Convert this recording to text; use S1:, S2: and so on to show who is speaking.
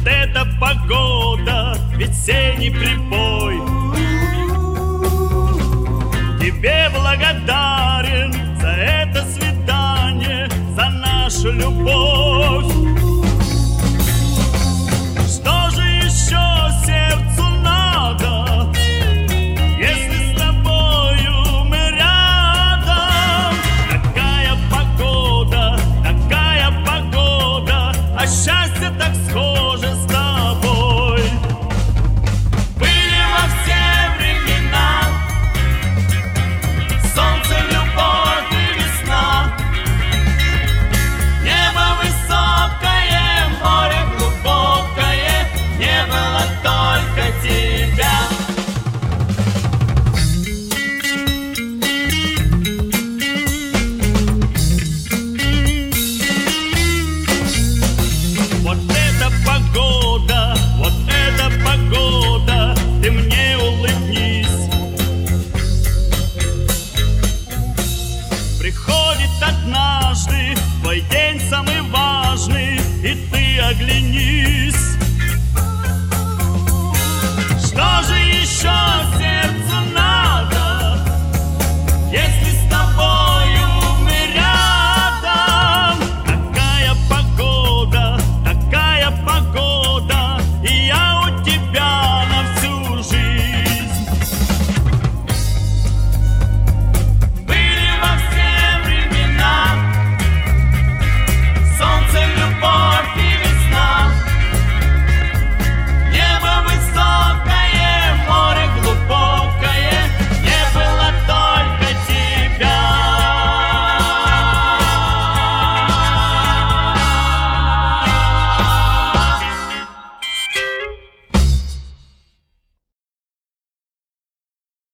S1: эта погода, весенний прибой. Тебе благодарен за это свидание, за нашу любовь. Что же еще сердцу надо, если с тобою мы рядом? Такая погода, а счастье так схоже с тобой. Были во все времена солнце, любовь и весна. Небо высокое, море глубокое, не было только тебя. Вот